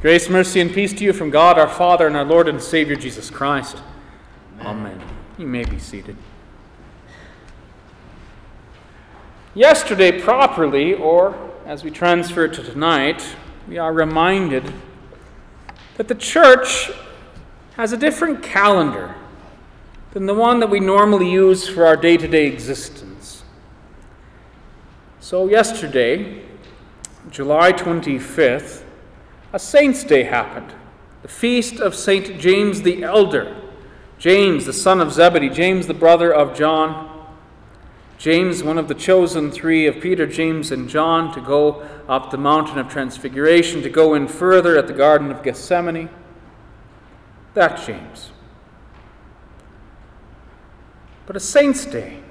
Grace, mercy, and peace to you from God our Father and our Lord and Savior Jesus Christ. Amen. You may be seated. Yesterday properly, or as we transfer to tonight, we are reminded that the church has a different calendar than the one that we normally use for our day-to-day existence. So yesterday, July 25th, a Saint's Day happened, the feast of St. James the Elder, James, the son of Zebedee, James, the brother of John, James, one of the chosen three of Peter, James, and John, to go up the mountain of Transfiguration, to go in further at the Garden of Gethsemane. That James. But a Saint's Day.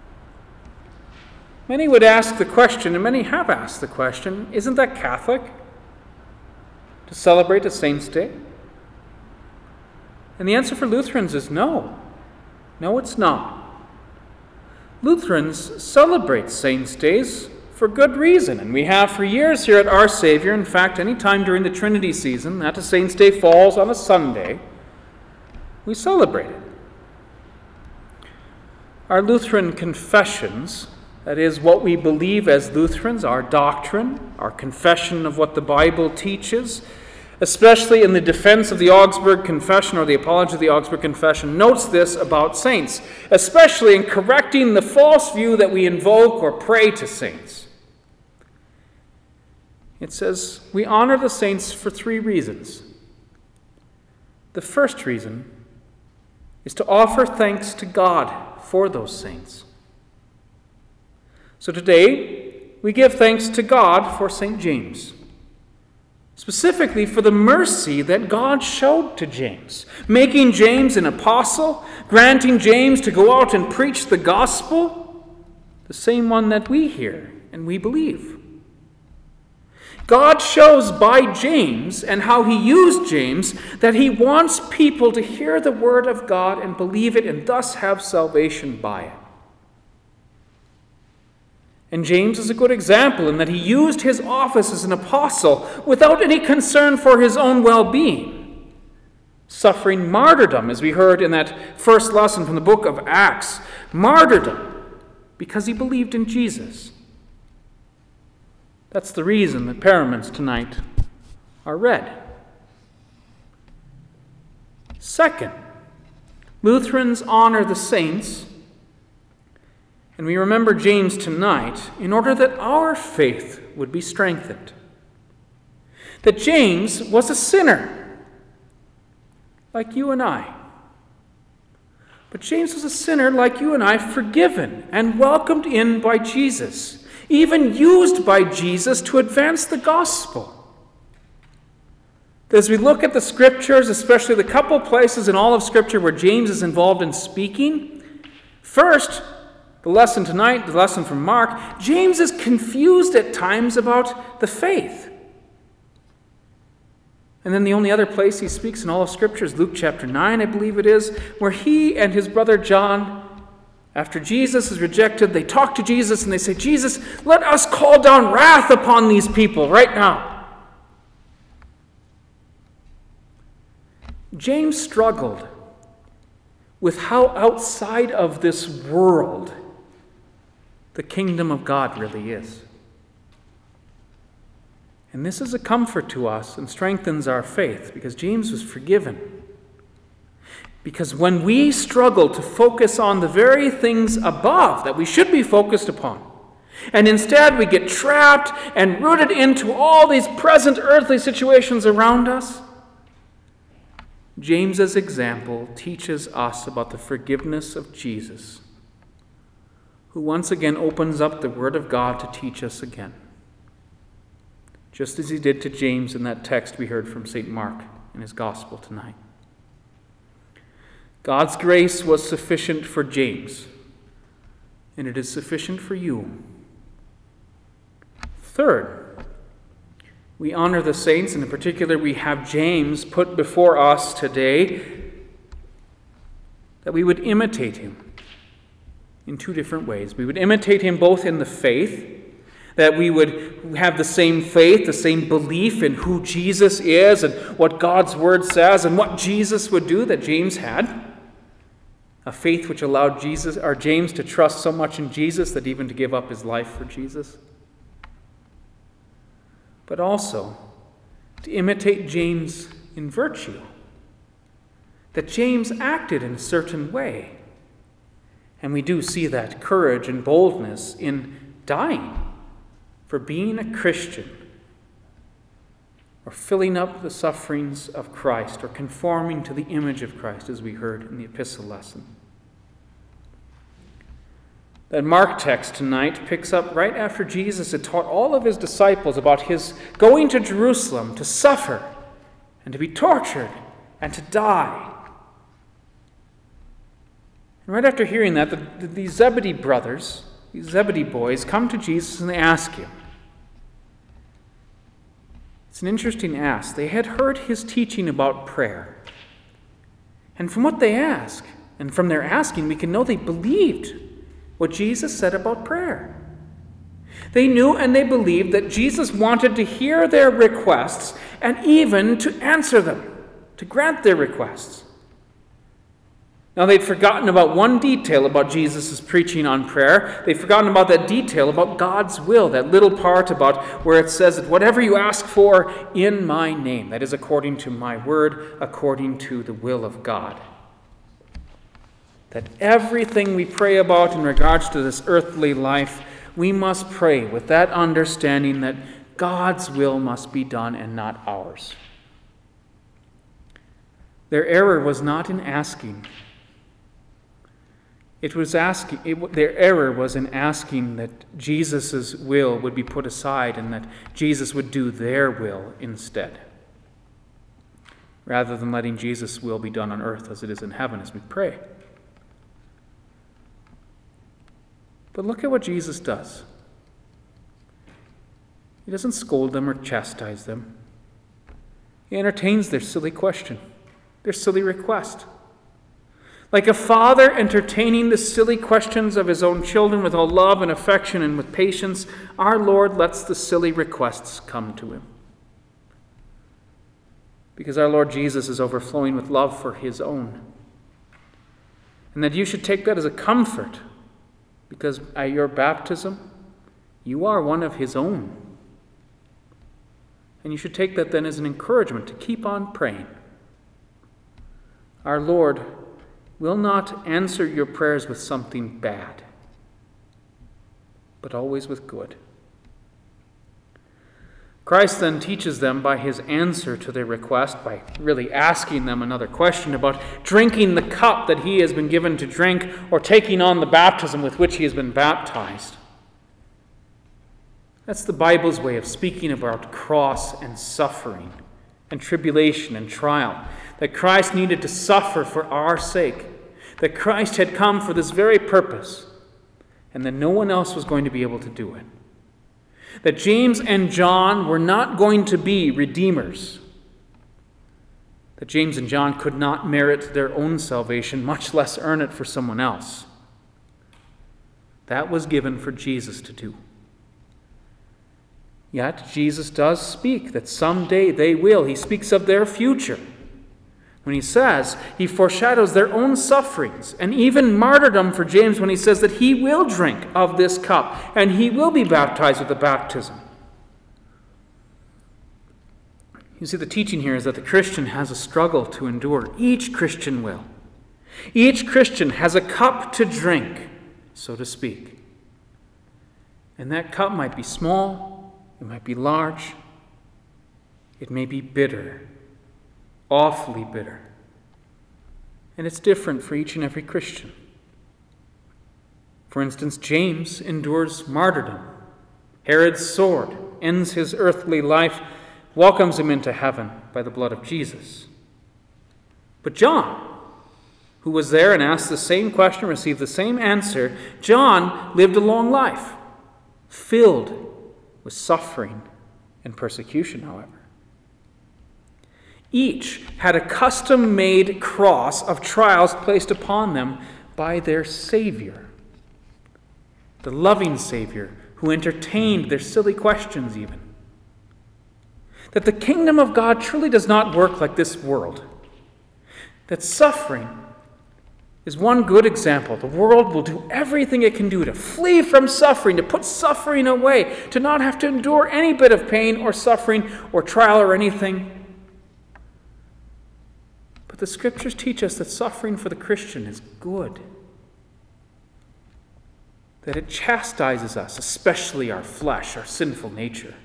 Many would ask the question, and many have asked the question, isn't that Catholic? To celebrate a Saint's Day? And the answer for Lutherans is no. No, it's not. Lutherans celebrate Saints' Days for good reason, and we have for years here at Our Savior. In fact, any time during the Trinity season that a Saints' Day falls on a Sunday, we celebrate it. Our Lutheran confessions, that is, what we believe as Lutherans, our doctrine, our confession of what the Bible teaches, especially in the defense of the Augsburg Confession or the apology of the Augsburg Confession, notes this about saints, especially in correcting the false view that we invoke or pray to saints. It says, we honor the saints for three reasons. The first reason is to offer thanks to God for those saints. So today, we give thanks to God for St. James, specifically for the mercy that God showed to James, making James an apostle, granting James to go out and preach the gospel, the same one that we hear and we believe. God shows by James and how he used James that he wants people to hear the word of God and believe it and thus have salvation by it. And James is a good example in that he used his office as an apostle without any concern for his own well-being, suffering martyrdom, as we heard in that first lesson from the book of Acts. Martyrdom, because he believed in Jesus. That's the reason that paraments tonight are read. Second, Lutherans honor the saints, and we remember James tonight in order that our faith would be strengthened. That James was a sinner, like you and I. But James was a sinner like you and I, forgiven and welcomed in by Jesus, even used by Jesus to advance the gospel. As we look at the scriptures, especially the couple places in all of Scripture where James is involved in speaking, first, the lesson tonight, the lesson from Mark, James is confused at times about the faith. And then the only other place he speaks in all of Scripture is Luke chapter 9, I believe it is, where he and his brother John, after Jesus is rejected, they talk to Jesus and they say, Jesus, let us call down wrath upon these people right now. James struggled with how outside of this world the kingdom of God really is. And this is a comfort to us and strengthens our faith because James was forgiven. Because when we struggle to focus on the very things above that we should be focused upon, and instead we get trapped and rooted into all these present earthly situations around us, James's example teaches us about the forgiveness of Jesus, who once again opens up the Word of God to teach us again, just as he did to James in that text we heard from St. Mark in his Gospel tonight. God's grace was sufficient for James, and it is sufficient for you. Third, we honor the saints, and in particular we have James put before us today, that we would imitate him in two different ways. We would imitate him both in the faith, that we would have the same faith, the same belief in who Jesus is and what God's Word says and what Jesus would do that James had. A faith which allowed James to trust so much in Jesus that even to give up his life for Jesus. But also to imitate James in virtue. That James acted in a certain way. And we do see that courage and boldness in dying for being a Christian, or filling up the sufferings of Christ, or conforming to the image of Christ, as we heard in the epistle lesson. That Mark text tonight picks up right after Jesus had taught all of his disciples about his going to Jerusalem to suffer and to be tortured and to die. And right after hearing that, these Zebedee brothers, these Zebedee boys, come to Jesus and they ask him. It's an interesting ask. They had heard his teaching about prayer. And from what they ask, and from their asking, we can know they believed what Jesus said about prayer. They knew and they believed that Jesus wanted to hear their requests and even to answer them, to grant their requests. Now, they'd forgotten about one detail about Jesus' preaching on prayer. They'd forgotten about that detail about God's will, that little part about where it says that whatever you ask for in my name, that is according to my word, according to the will of God. That everything we pray about in regards to this earthly life, we must pray with that understanding that God's will must be done and not ours. Their error was not in asking. Their error was in asking that Jesus' will would be put aside and that Jesus would do their will instead, rather than letting Jesus' will be done on earth as it is in heaven as we pray. But look at what Jesus does. He doesn't scold them or chastise them. He entertains their silly question, their silly request. Like a father entertaining the silly questions of his own children with all love and affection and with patience, our Lord lets the silly requests come to him. Because our Lord Jesus is overflowing with love for his own. And that you should take that as a comfort, because at your baptism, you are one of his own. And you should take that then as an encouragement to keep on praying. Our Lord will not answer your prayers with something bad, but always with good. Christ then teaches them by his answer to their request, by really asking them another question about drinking the cup that he has been given to drink or taking on the baptism with which he has been baptized. That's the Bible's way of speaking about cross and suffering and tribulation and trial. That Christ needed to suffer for our sake. That Christ had come for this very purpose. And that no one else was going to be able to do it. That James and John were not going to be redeemers. That James and John could not merit their own salvation, much less earn it for someone else. That was given for Jesus to do. Yet Jesus does speak that someday they will. He speaks of their future. When he says, he foreshadows their own sufferings and even martyrdom for James when he says that he will drink of this cup and he will be baptized with the baptism. You see, the teaching here is that the Christian has a struggle to endure. Each Christian will. Each Christian has a cup to drink, so to speak. And that cup might be small, it might be large, it may be bitter. Awfully bitter. And it's different for each and every Christian. For instance, James endures martyrdom. Herod's sword ends his earthly life, welcomes him into heaven by the blood of Jesus. But John, who was there and asked the same question, received the same answer, John lived a long life, filled with suffering and persecution, however. Each had a custom-made cross of trials placed upon them by their Savior, the loving Savior who entertained their silly questions even. That the kingdom of God truly does not work like this world. That suffering is one good example. The world will do everything it can do to flee from suffering, to put suffering away, to not have to endure any bit of pain or suffering or trial or anything. But the Scriptures teach us that suffering for the Christian is good. That it chastises us, especially our flesh, our sinful nature.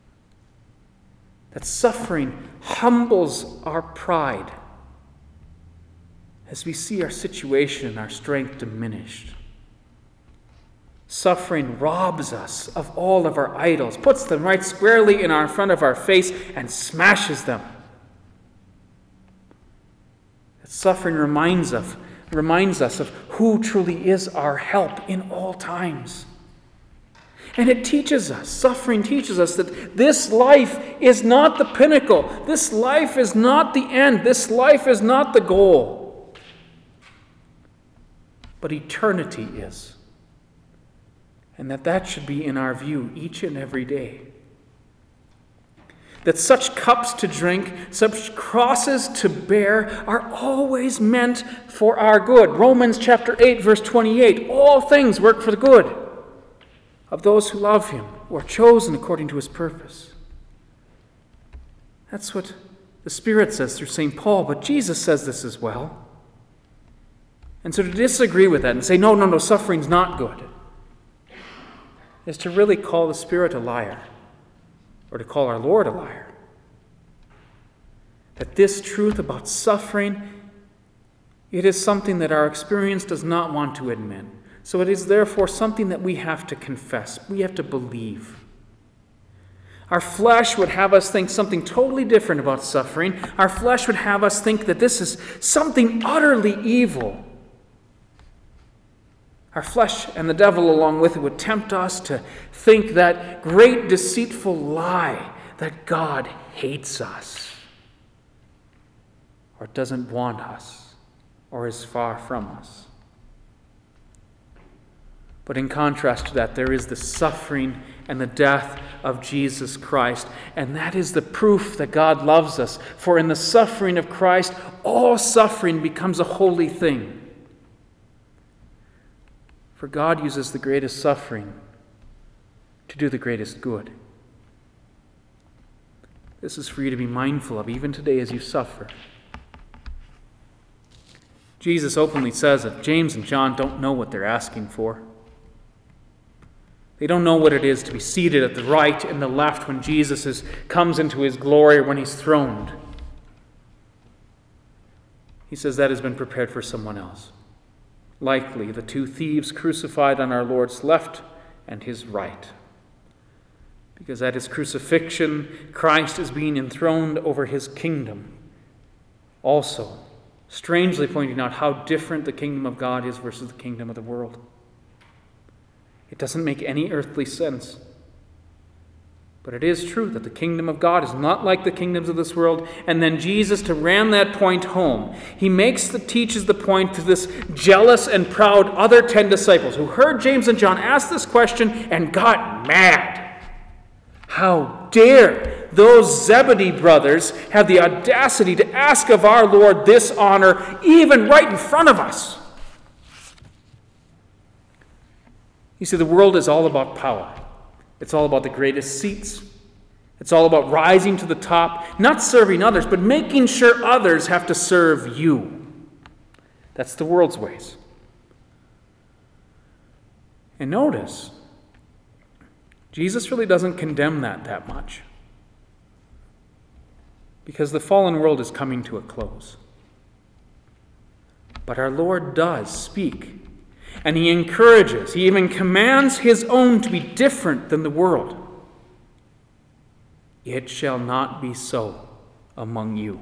That suffering humbles our pride as we see our situation and our strength diminished. Suffering robs us of all of our idols, puts them right squarely in front of our face and smashes them. That suffering reminds us of who truly is our help in all times. And it teaches us, suffering teaches us that this life is not the pinnacle. This life is not the end. This life is not the goal. But eternity is. And that should be in our view each and every day. That such cups to drink, such crosses to bear are always meant for our good. Romans chapter 8, verse 28, all things work for the good of those who love him, who are chosen according to his purpose. That's what the Spirit says through St. Paul, but Jesus says this as well. And so to disagree with that and say, no, suffering's not good, is to really call the Spirit a liar, or to call our Lord a liar. That this truth about suffering, it is something that our experience does not want to admit. So it is therefore something that we have to confess, we have to believe. Our flesh would have us think something totally different about suffering. Our flesh would have us think that this is something utterly evil. Our flesh and the devil along with it would tempt us to think that great deceitful lie that God hates us or doesn't want us or is far from us. But in contrast to that, there is the suffering and the death of Jesus Christ, and that is the proof that God loves us. For in the suffering of Christ, all suffering becomes a holy thing. For God uses the greatest suffering to do the greatest good. This is for you to be mindful of, even today as you suffer. Jesus openly says that James and John don't know what they're asking for. They don't know what it is to be seated at the right and the left when Jesus comes into his glory or when he's throned. He says that has been prepared for someone else. Likely the two thieves crucified on our Lord's left and his right. Because at his crucifixion, Christ is being enthroned over his kingdom. Also, strangely pointing out how different the kingdom of God is versus the kingdom of the world. It doesn't make any earthly sense. But it is true that the kingdom of God is not like the kingdoms of this world. And then Jesus, to ram that point home, he teaches the point to this jealous and proud other 10 disciples who heard James and John ask this question and got mad. How dare those Zebedee brothers have the audacity to ask of our Lord this honor even right in front of us? You see, the world is all about power. It's all about the greatest seats. It's all about rising to the top, not serving others, but making sure others have to serve you. That's the world's ways. And notice, Jesus really doesn't condemn that much. Because the fallen world is coming to a close. But our Lord does speak. And he encourages, he even commands his own to be different than the world. It shall not be so among you.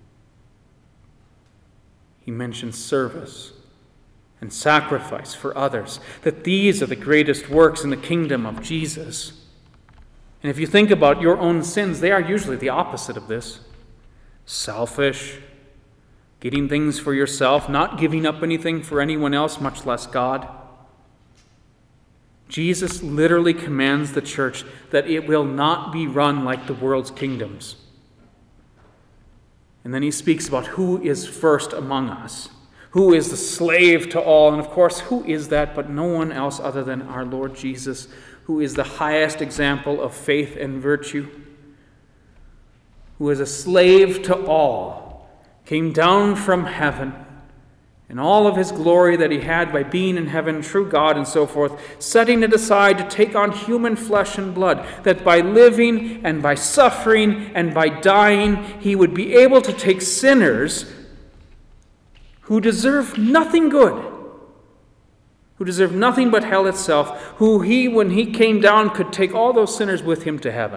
He mentions service and sacrifice for others, that these are the greatest works in the kingdom of Jesus. And if you think about your own sins, they are usually the opposite of this. Selfish, getting things for yourself, not giving up anything for anyone else, much less God. Jesus literally commands the church that it will not be run like the world's kingdoms. And then he speaks about who is first among us, who is the slave to all. And of course, who is that but no one else other than our Lord Jesus, who is the highest example of faith and virtue, who is a slave to all, came down from heaven, and all of his glory that he had by being in heaven, true God and so forth, setting it aside to take on human flesh and blood, that by living and by suffering and by dying, he would be able to take sinners who deserve nothing good, who deserve nothing but hell itself, who he, when he came down, could take all those sinners with him to heaven.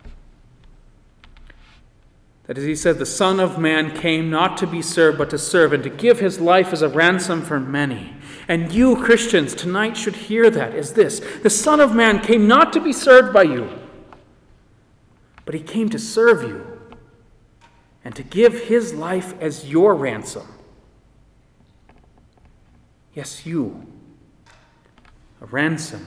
That is, he said, the Son of Man came not to be served, but to serve, and to give his life as a ransom for many. And you, Christians, tonight should hear that as this: the Son of Man came not to be served by you, but he came to serve you and to give his life as your ransom. Yes, you. A ransom.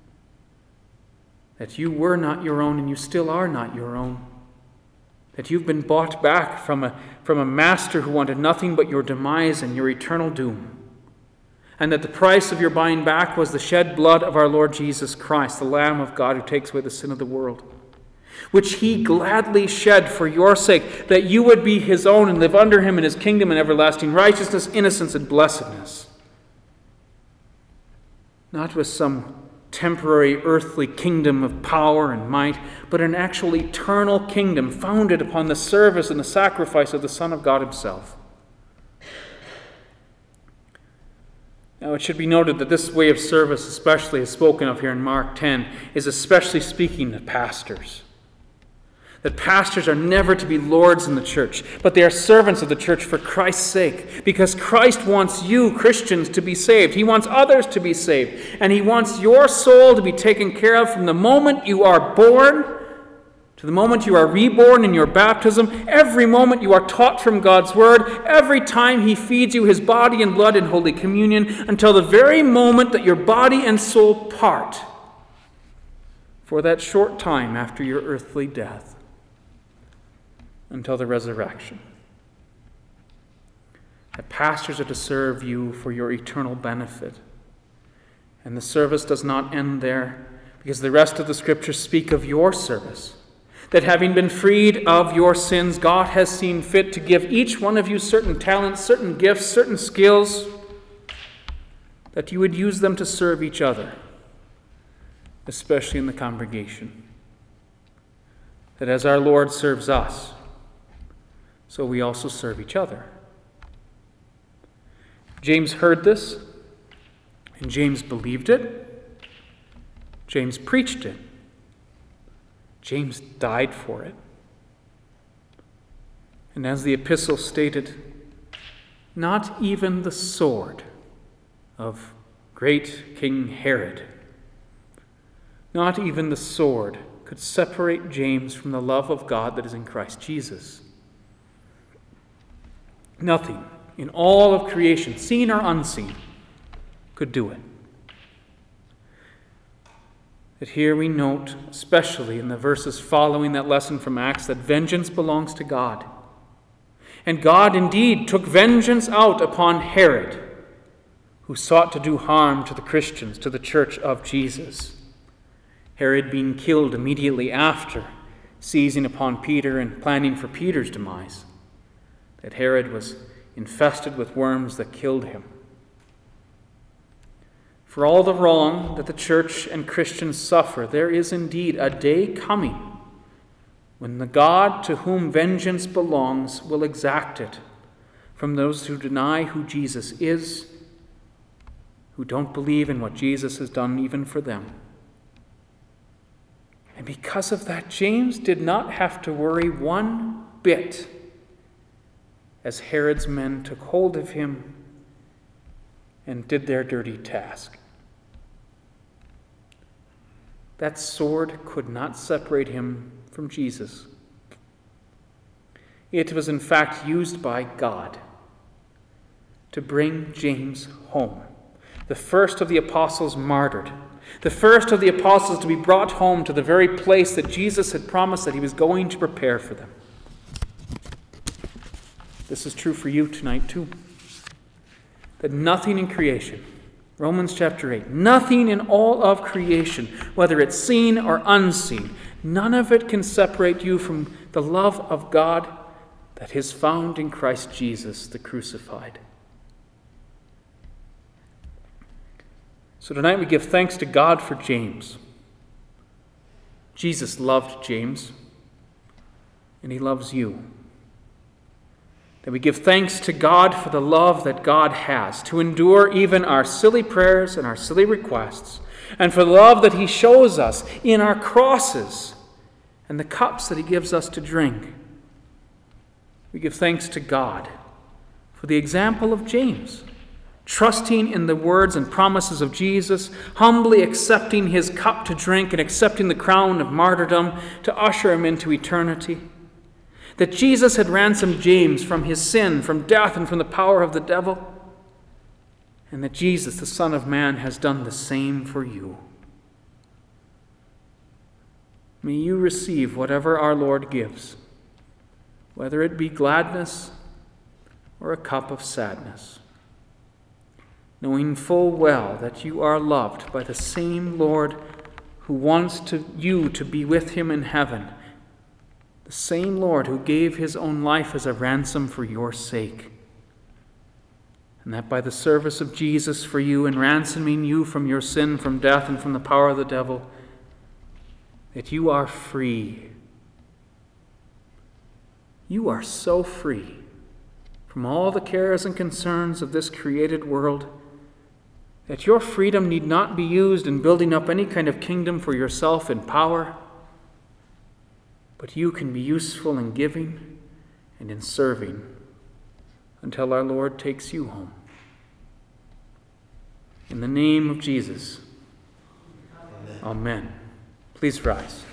That you were not your own and you still are not your own. That you've been bought back from a master who wanted nothing but your demise and your eternal doom. And that the price of your buying back was the shed blood of our Lord Jesus Christ, the Lamb of God who takes away the sin of the world, which he gladly shed for your sake, that you would be his own and live under him in his kingdom and everlasting righteousness, innocence, and blessedness. Not with some temporary earthly kingdom of power and might, but an actual eternal kingdom founded upon the service and the sacrifice of the Son of God himself. Now, it should be noted that this way of service, especially as spoken of here in Mark 10, is especially speaking to pastors. That pastors are never to be lords in the church, but they are servants of the church for Christ's sake, because Christ wants you, Christians, to be saved. He wants others to be saved, and he wants your soul to be taken care of from the moment you are born to the moment you are reborn in your baptism, every moment you are taught from God's word, every time he feeds you his body and blood in Holy Communion, until the very moment that your body and soul part for that short time after your earthly death, until the resurrection. That pastors are to serve you for your eternal benefit. And the service does not end there, because the rest of the scriptures speak of your service. That having been freed of your sins, God has seen fit to give each one of you certain talents, certain gifts, certain skills, that you would use them to serve each other, especially in the congregation. That as our Lord serves us, so we also serve each other. James heard this, and James believed it. James preached it. James died for it. And as the epistle stated, not even the sword of great King Herod, not even the sword could separate James from the love of God that is in Christ Jesus. Nothing in all of creation, seen or unseen, could do it. That here we note, especially in the verses following that lesson from Acts, that vengeance belongs to God. And God indeed took vengeance out upon Herod, who sought to do harm to the Christians, to the church of Jesus. Herod being killed immediately after, seizing upon Peter and planning for Peter's demise. That Herod was infested with worms that killed him. For all the wrong that the church and Christians suffer, there is indeed a day coming when the God to whom vengeance belongs will exact it from those who deny who Jesus is, who don't believe in what Jesus has done even for them. And because of that, James did not have to worry one bit as Herod's men took hold of him and did their dirty task. That sword could not separate him from Jesus. It was in fact used by God to bring James home, the first of the apostles martyred, the first of the apostles to be brought home to the very place that Jesus had promised that he was going to prepare for them. This is true for you tonight too. That nothing in creation, Romans chapter 8, nothing in all of creation, whether it's seen or unseen, none of it can separate you from the love of God that is found in Christ Jesus, the crucified. So tonight we give thanks to God for James. Jesus loved James, and he loves you. That we give thanks to God for the love that God has to endure even our silly prayers and our silly requests, and for the love that he shows us in our crosses and the cups that he gives us to drink. We give thanks to God for the example of James, trusting in the words and promises of Jesus, humbly accepting his cup to drink and accepting the crown of martyrdom to usher him into eternity. That Jesus had ransomed James from his sin, from death, and from the power of the devil. And that Jesus, the Son of Man, has done the same for you. May you receive whatever our Lord gives, whether it be gladness or a cup of sadness, knowing full well that you are loved by the same Lord who wants you to be with him in heaven, the same Lord who gave his own life as a ransom for your sake. And that by the service of Jesus for you and ransoming you from your sin, from death, and from the power of the devil, that you are free. You are so free from all the cares and concerns of this created world that your freedom need not be used in building up any kind of kingdom for yourself in power, but you can be useful in giving and in serving until our Lord takes you home. In the name of Jesus, Amen. Please rise.